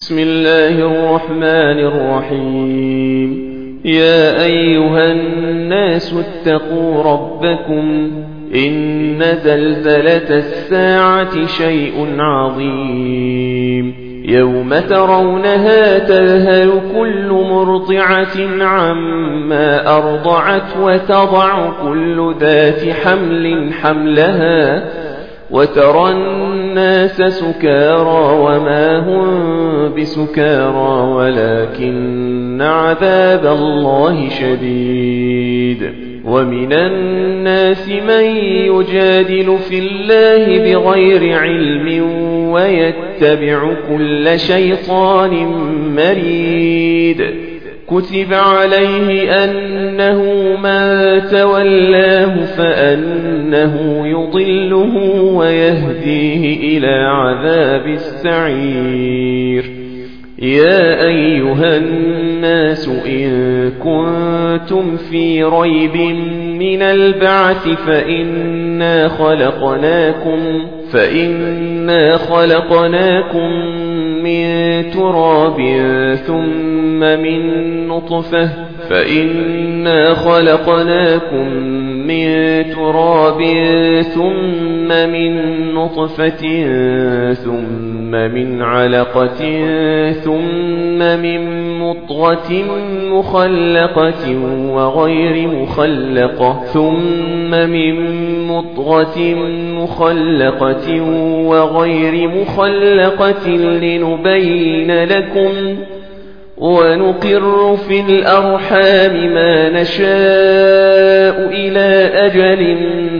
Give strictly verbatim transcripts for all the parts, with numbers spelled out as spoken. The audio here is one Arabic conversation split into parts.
بسم الله الرحمن الرحيم. يا أيها الناس اتقوا ربكم إن زلزلة الساعة شيء عظيم يوم ترونها تذهل كل مرضعة عما أرضعت وتضع كل ذات حمل حملها وترى الناس سكارى وما هم بسكارى ولكن عذاب الله شديد. ومن الناس من يجادل في الله بغير علم ويتبع كل شيطان مريد. كتب عليه أنه من تولاه فأنه يضله ويهديه إلى عذاب السعير. يا أيها الناس إن كنتم في ريب من البعث فإنا خلقناكم فإنا خلقناكم من تراب ثم من نطفة فإنا خلقناكم من تراب ثم من نطفة ثم من علقة ثم من مضغة مخلقة وغير مخلقة ثم من مضغة مخلقة وغير مخلقة لنبين لكم ونقر في الأرحام ما نشاء إلى أجل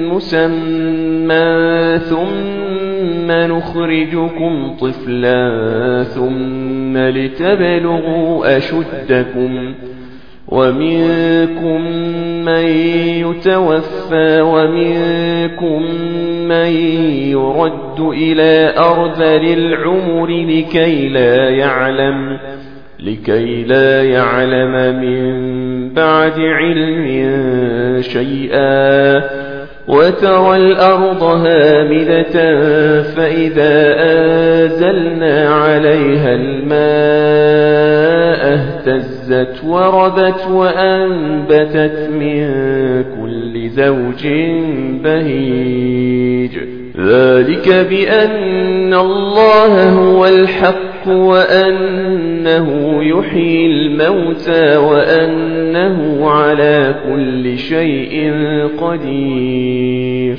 مسمى ثم نخرجكم طفلا ثم لتبلغوا أشدكم ومنكم من يتوفى ومنكم من يرد إلى أرذل العمر لكي لا يعلم لكي لا يعلم من بعد علم شيئا. وترى الأرض هامدة فإذا أنزلنا عليها الماء اهتزت وربت وأنبتت من كل زوج بهيج. ذلك بأن الله هو الحق وأنه يحيي الموتى وأنه على كل شيء قدير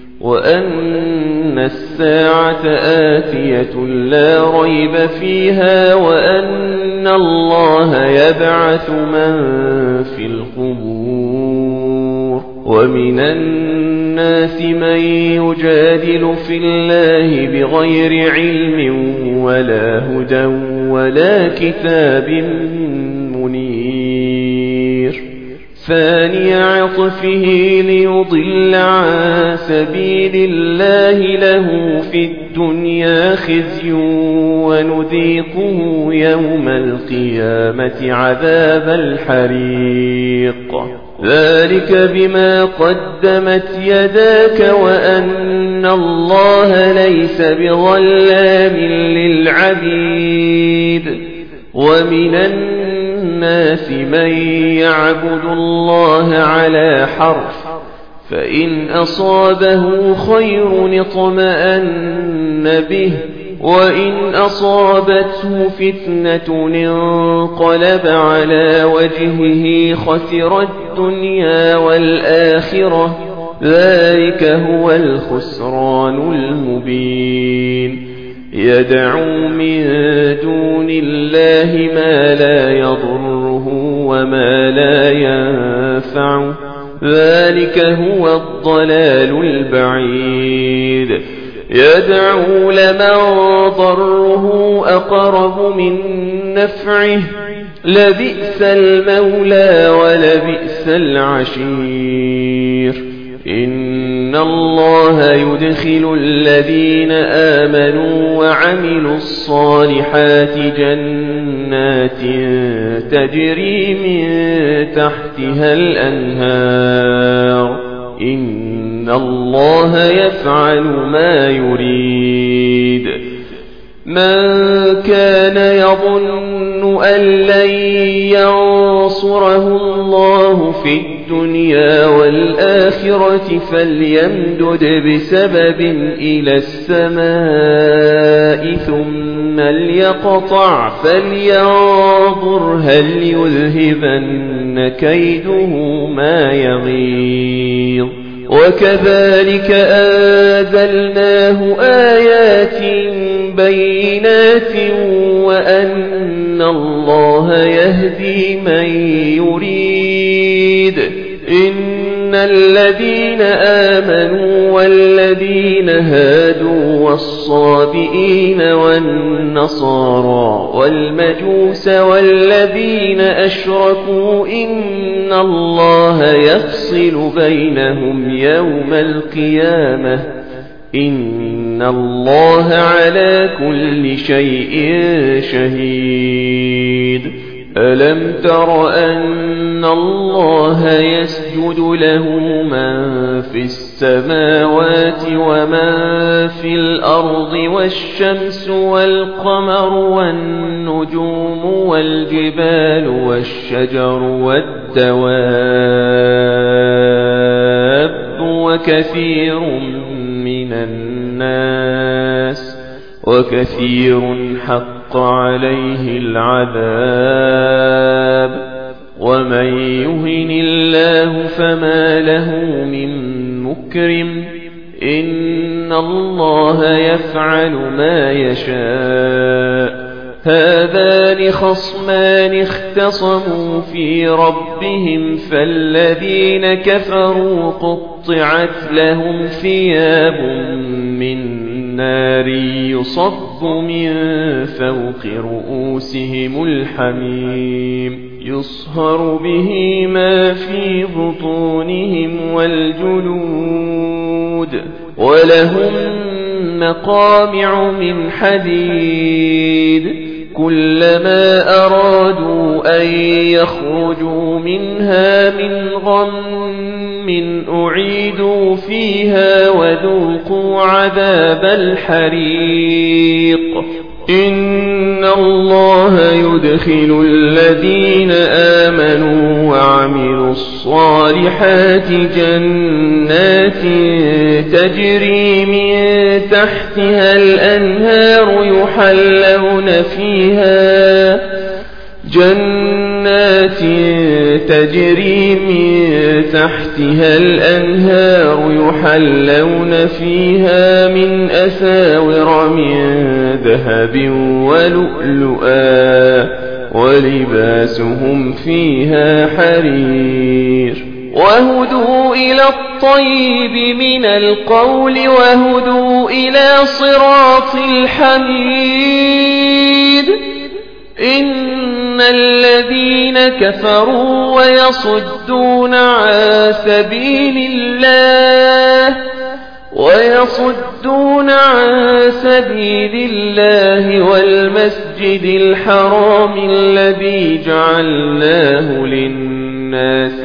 وأن الساعة آتية لا ريب فيها وأن الله يبعث من في القبور. ومن الناس من يجادل في الله بغير علم ولا هدى ولا كتاب منير. ثاني عطفه ليضل عن سبيل الله له في الدنيا خزي ونذيقه يوم القيامة عذاب الحريق. ذلك بما قدمت يداك وأن الله ليس بظلام للعبيد. ومن الناس من يعبد الله على حرف فإن أصابه خير اطمأن به وإن أصابته فتنة انقلب على وجهه خسر الدنيا والآخرة. ذلك هو الخسران المبين. يدعو من دون الله ما لا يضره وما لا ينفعه. ذلك هو الضلال البعيد. يدعو لمن ضره أقرب من نفعه لبئس المولى ولبئس العشير. إن الله يدخل الذين آمنوا وعملوا الصالحات جنات تجري من تحتها الأنهار. إن الله يفعل ما يريد. من كان يظن أن لن ينصره الله في الدنيا والآخرة فليمدد بسبب إلى السماء ثم ليقطع فلينظر هل يذهبن كيده ما يغيظ. وكذلك أنزلناه آيات بينات وأن الله يهدي من يريد. إن الذين آمنوا والذين هادوا والصابئين والنصارى والمجوس والذين أشركوا إن الله يفصل بينهم يوم القيامة إن الله على كل شيء شهيد. ألم تر أن الله يسجد له من في السماوات ومن في الأرض والشمس والقمر والنجوم والجبال والشجر والدواب وكثير من الناس وكثير حق عليه العذاب ومن يهن الله فما له من مكرم إن الله يفعل ما يشاء. هذان خصمان اختصموا في ربهم فالذين كفروا قطعت لهم ثياب من نار يصب من فوق رؤوسهم الحميم يصهر به ما في بطونهم والجلود ولهم مقامع من حديد كلما أرادوا أن يخرجوا منها من غم أعيدوا فيها وذوقوا عذاب الحريق. إن الله يدخل الذين آمنوا وعملوا الصالحات جنات تجري من تحتها الأنهار يحلون فيها جنات تجري من تحتها الأنهار يحلون فيها من أساور من ذهب ولؤلؤا ولباسهم فيها حرير. وهدوا إلى الطيب من القول وهدوا إلى صراط الحميد. إن الذين كفروا ويصدون عن سبيل الله ويصدون عن سبيل الله والمسجد الحرام الذي جعلناه للناس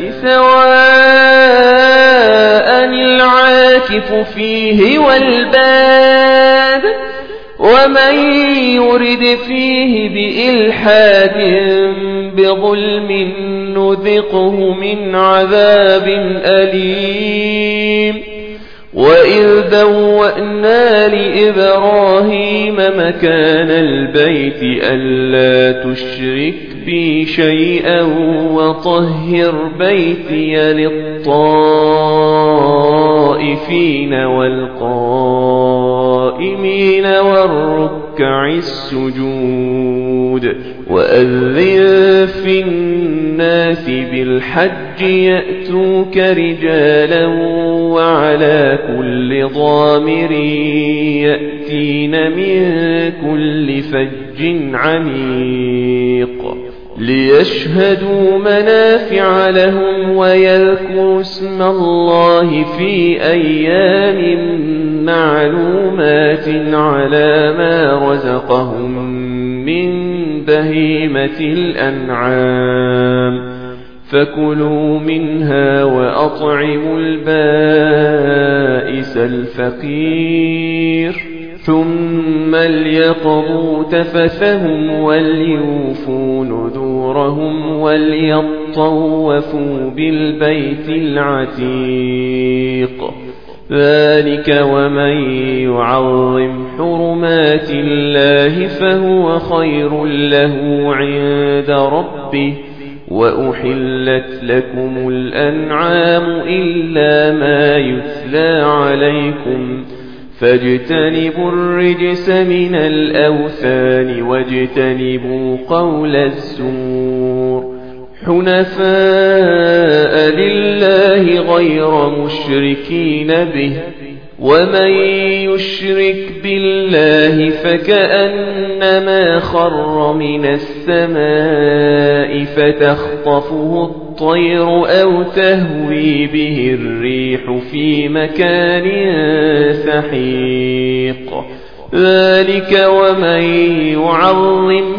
سواء العاكف فيه والباد ومن يرد فيه بإلحاد بظلم نذقه من عذاب أليم. وإذ بوأنا لإبراهيم مكان البيت ألا تشرك بي شيئا وطهر بيتي للطائفين والقائمين والركع السجود. وأذن في الناس بالحج يأتوك رجالا وعلى كل ضامر يأتين من كل فج عميق ليشهدوا منافع لهم ويذكروا اسم الله في أيام معلومات على ما رزقهم من بهيمة الأنعام فكلوا منها وأطعموا البائس الفقير. ثم ليقضوا تفثهم وليوفوا نذورهم وليطوفوا بالبيت العتيق. ذلك ومن يعظم حرمات الله فهو خير له عند ربه. وأحلت لكم الأنعام إلا ما يتلى عليكم فاجتنبوا الرجس من الأوثان واجتنبوا قول الزور حنفاء لله غير مشركين به. ومن يشرك بالله فكأنما خر من السماء فتخطفه الطير أو تهوي به الريح في مكان سحيق. ذلك ومن يعظم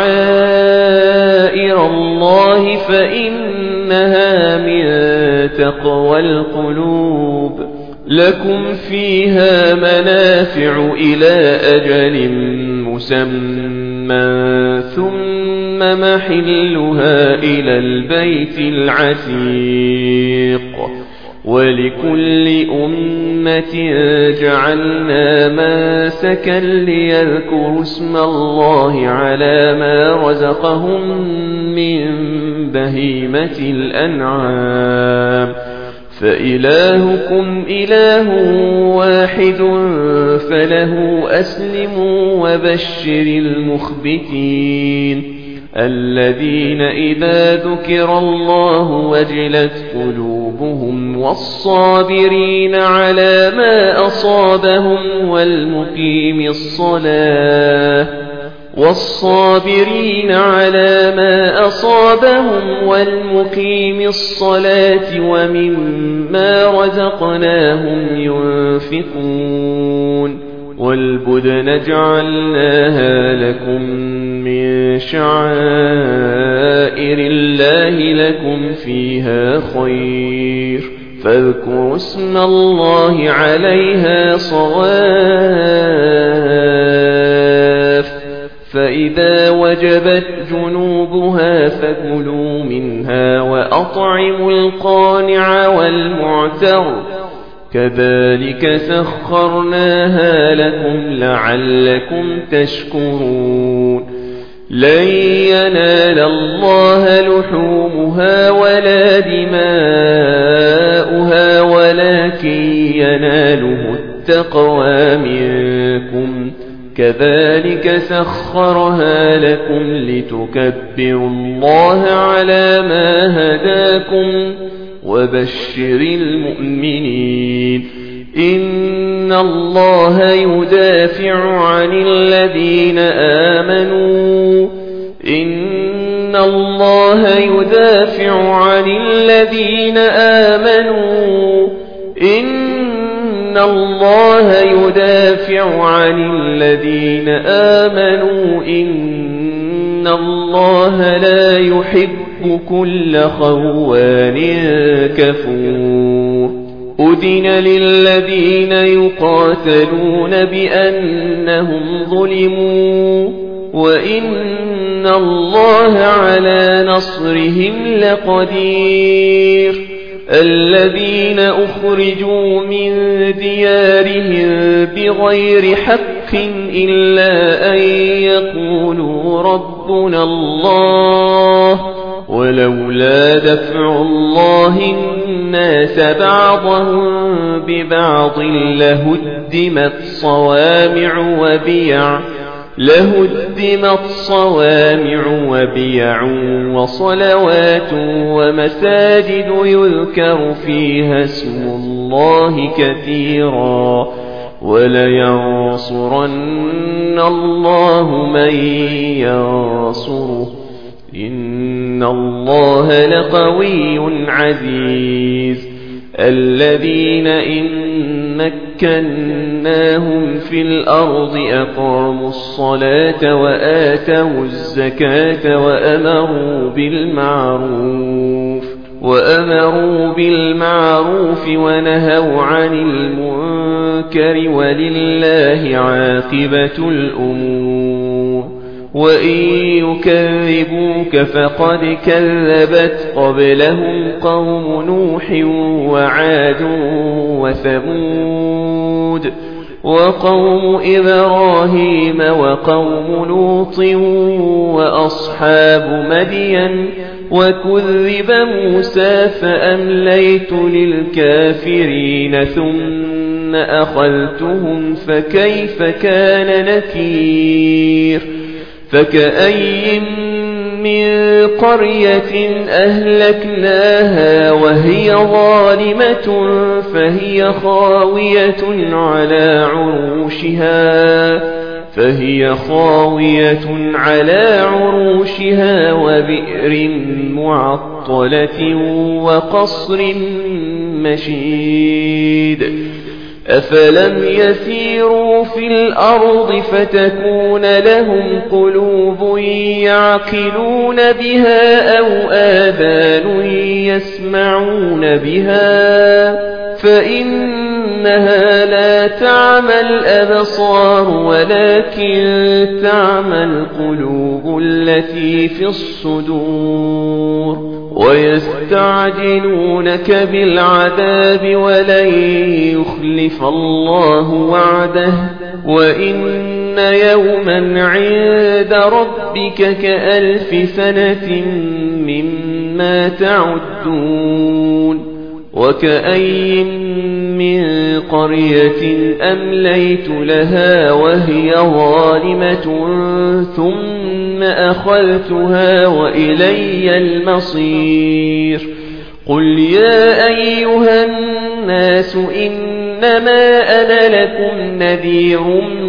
شعائر الله فإنها من تقوى القلوب. لكم فيها منافع إلى أجل مسمى ثم محلها إلى البيت العتيق. ولكل أمة جعلنا منسكا ليذكروا اسم الله على ما رزقهم من بهيمة الأنعام فإلهكم إله واحد فله أسلموا وبشر المخبتين الذين إذا ذكر الله وجلت قلوبهم والصابرين على ما أصابهم والمقيم الصلاة والصابرين على ما أصابهم والمقيم الصلاة ومما رزقناهم ينفقون. والبدن جعلناها لكم من شعائر الله لكم فيها خير فاذكروا اسم الله عليها صواف. فإذا وجبت جنوبها فكلوا منها وأطعموا القانع والمعتر كذلك سخرناها لكم لعلكم تشكرون. لن ينال الله لحومها ولا دماؤها ولكن يناله التقوى منكم. كذلك سخرها لكم لتكبروا الله على ما هداكم وبشر المؤمنين. إن الله يدافع عن الذين آمنوا إن الله يدافع عن الذين آمنوا إن الله يدافع عن الذين آمنوا إن الله لا يحب كل خوان كفور. أذن للذين يقاتلون بأنهم ظلموا وإن الله على نصرهم لقدير. الذين أخرجوا من ديارهم بغير حق إلا أن يقولوا ربنا الله ولولا دفع الله الناس بعضهم ببعض لهدمت صوامع وبيع لهدمت صوامع وبيع وصلوات ومساجد يذكر فيها اسم الله كثيرا ولينصرن الله من ينصره إن الله لقوي عزيز. الذين إن مكناهم في الأرض أقاموا الصلاة وآتوا الزكاة وأمروا بالمعروف وأمروا بالمعروف ونهوا عن المنكر ولله عاقبة الأمور وإن يكذبوك فقد كذبت قبلهم قوم نوح وعاد وثمود وقوم إبراهيم وقوم لوط وأصحاب مدين وكذب موسى فأمليت للكافرين ثم أخذتهم فكيف كان نكير فكأي من قرية أهلكناها وهي ظالمة فهي خاوية على عروشها فهي خاوية على عروشها وبئر معطلة وقصر مشيد أفلم يسيروا في الأرض فتكون لهم قلوب يعقلون بها أو آذان يسمعون بها فإنها لا تعمى الأبصار ولكن تعمى القلوب التي في الصدور ويستعجلونك بالعذاب ولن يخلف الله وعده وإن يوما عند ربك كألف سنة مما تعدون وكأي من قرية أمليت لها وهي ظالمة ثم أخذتها وإلي المصير قل يا أيها الناس إنما أنا لكم نذير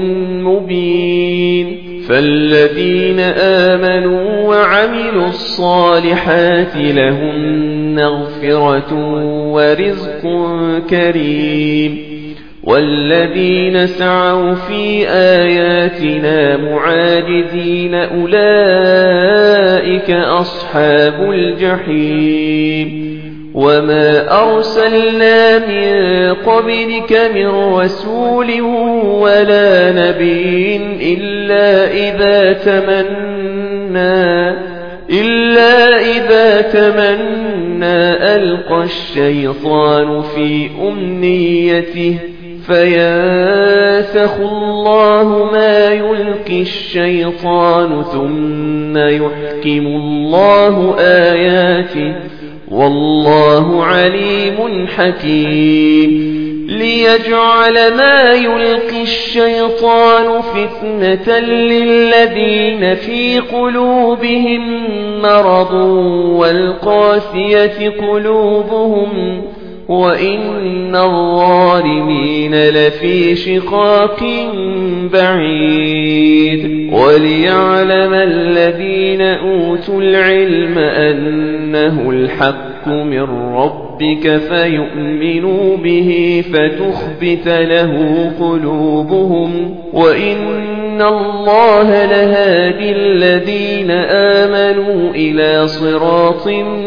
مبين فالذين آمنوا وعملوا الصالحات لهم مغفرة ورزق كريم والذين سعوا في آياتنا معاجزين أولئك أصحاب الجحيم وما أرسلنا من قبلك من رسول ولا نبي إلا إذا تمنى إلا إذا تمنى ألقى الشيطان في أمنيته فينسخ الله ما يلقي الشيطان ثم يحكم الله آياته والله عليم حكيم ليجعل ما يلقي الشيطان فتنة للذين في قلوبهم مرض والقاسية قلوبهم وإن الظالمين لفي شقاق بعيد وليعلم الذين أوتوا العلم أنه الحق من ربك فيؤمنوا به فتخبت له قلوبهم وإن الله لهادي الذين آمنوا إلى صراط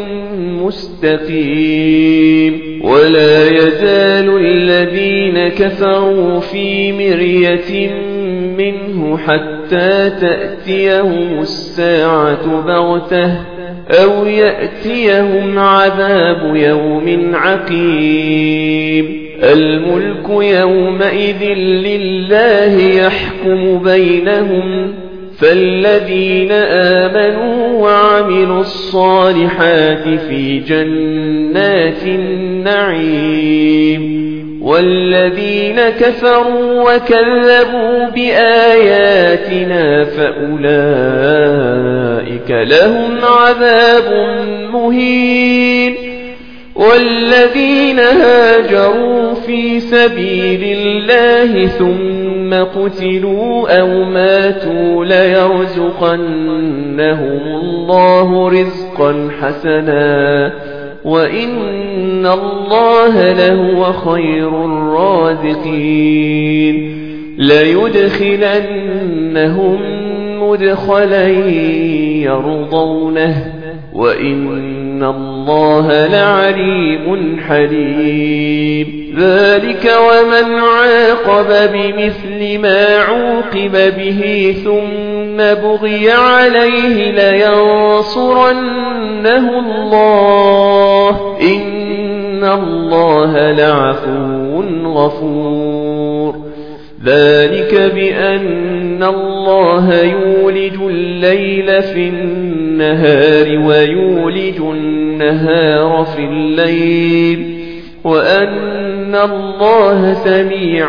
مستقيم ولا يزال الذين كفروا في مرية منه حتى تأتيهم الساعة بغتة أو يأتيهم عذاب يوم عقيم الملك يومئذ لله يحكم بينهم فالذين آمنوا وعملوا الصالحات في جنات النعيم والذين كفروا وكذبوا بآياتنا فأولئك لهم عذاب مهين والذين هاجروا في سبيل الله ثم قتلوا أو ماتوا ليرزقنهم الله رزقا حسنا وإن الله لهو خير الرازقين ليدخلنهم مدخلا يرضونه وإن الله لعليم حليم ذلك ومن عاقب بمثل ما عوقب به ثم بغي عليه لينصرنه الله إن الله لعفو غفور ذلك بأن الله يولج الليل في النهار ويولج النهار في الليل وأن الله سميع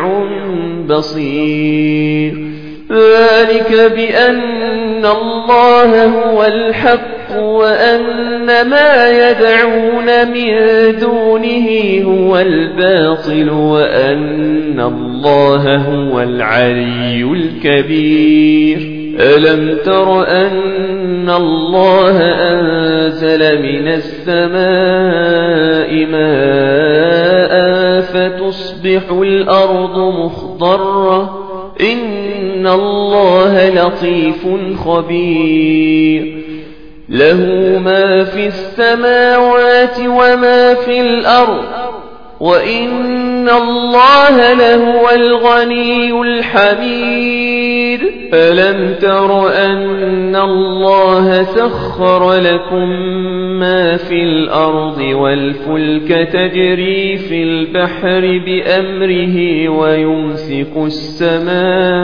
بصير ذلك بأن الله هو الحق وأن ما يدعون من دونه هو الباطل وأن الله هو العلي الكبير ألم تر أن الله أنزل من السماء ماء فتصبح الأرض مخضرة إن الله لطيف خبير له ما في السماوات وما في الأرض وإن الله لهو الغني الحميد ألم تر أن الله سخر لكم ما في الأرض والفلك تجري في البحر بأمره ويمسك السماء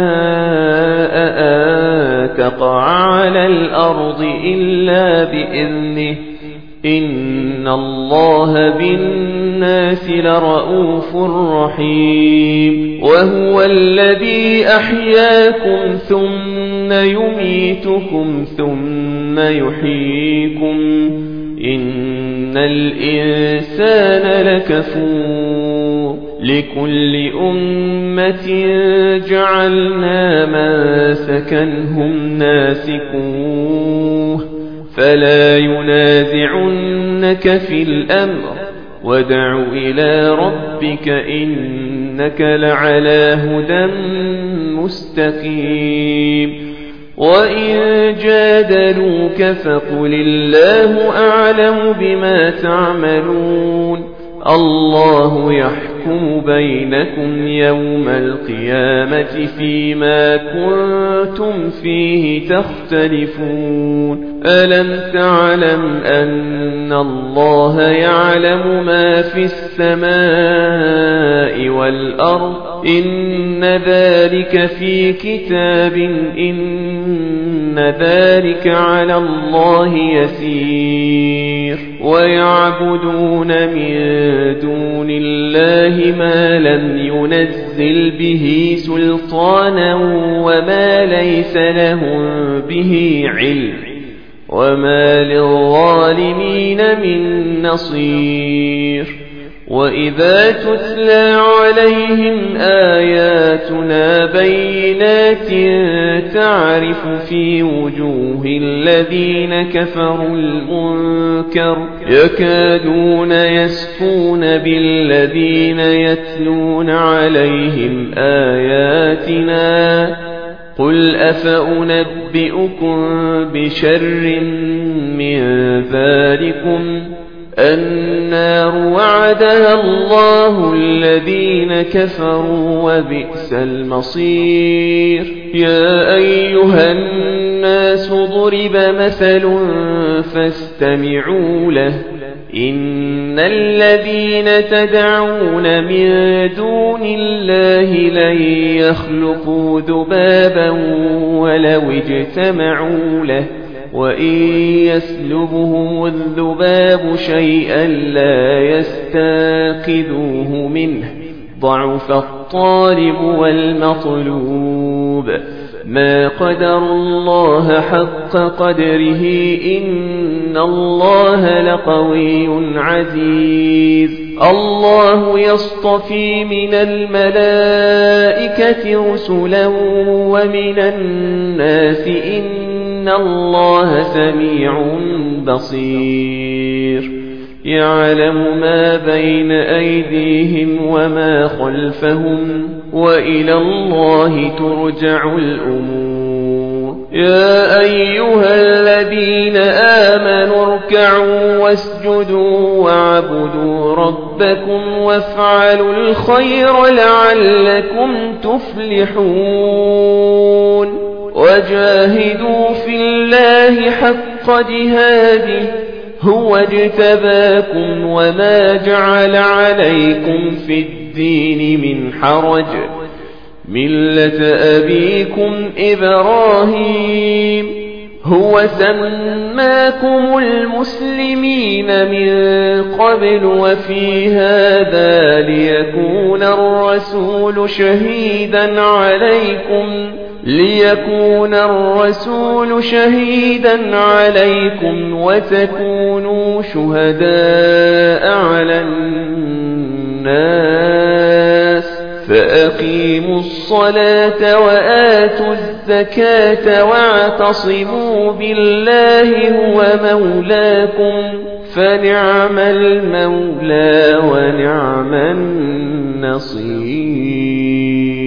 أن تقع على الأرض إلا بإذنه إن الله بالناس لرؤوف رحيم وهو الذي أحياكم ثم يميتكم ثم يحييكم إن الإنسان لكفور لكل أمة جعلنا منسكا هم ناسكوه فلا ينازعنك في الأمر وادع إلى ربك إنك لعلى هدى مستقيم وإن جادلوك فقل الله أعلم بما تعملون الله يحكم بينكم يوم القيامة فيما كنتم فيه تختلفون ألم تعلم أن الله يعلم ما في السماء والأرض إن ذلك في كتاب إن ذلك على الله يسير ويعبدون من دون الله ما لم ينزل به سلطانا وما ليس لهم به علم وما للظالمين من نصير وإذا تتلى عليهم آياتنا بينات تعرف في وجوه الذين كفروا المنكر يكادون يسفون بالذين يتلون عليهم آياتنا قل أفأنبئكم بشر من ذلكم النار وعدها الله الذين كفروا وبئس المصير يا أيها الناس ضرب مثل فاستمعوا له إن الذين تدعون من دون الله لن يخلقوا ذبابا ولو اجتمعوا له وإن يسلبهم الذباب شيئا لا يستاقذوه منه ضعف الطالب والمطلوب ما قدر الله حق قدره إن الله لقوي عزيز الله يصطفي من الملائكة رسلا ومن الناس إن الله سميع بصير يعلم ما بين أيديهم وما خلفهم وإلى الله ترجع الأمور يا أيها الذين آمنوا اركعوا واركعوا واسجدوا واعبدوا ربكم وافعلوا الخير لعلكم تفلحون وجاهدوا في الله حق جهاده هو اجتباكم وما جعل عليكم في الدين من حرج ملة أبيكم إبراهيم هو سماكم المسلمين من قبل وفي هذا ليكون الرسول شهيدا عليكم ليكون الرسول شهيدا عليكم وتكونوا شهداء على الناس فأقيموا الصلاة وآتوا الزكاة واعتصموا بالله هو مولاكم فنعم المولى ونعم النصير.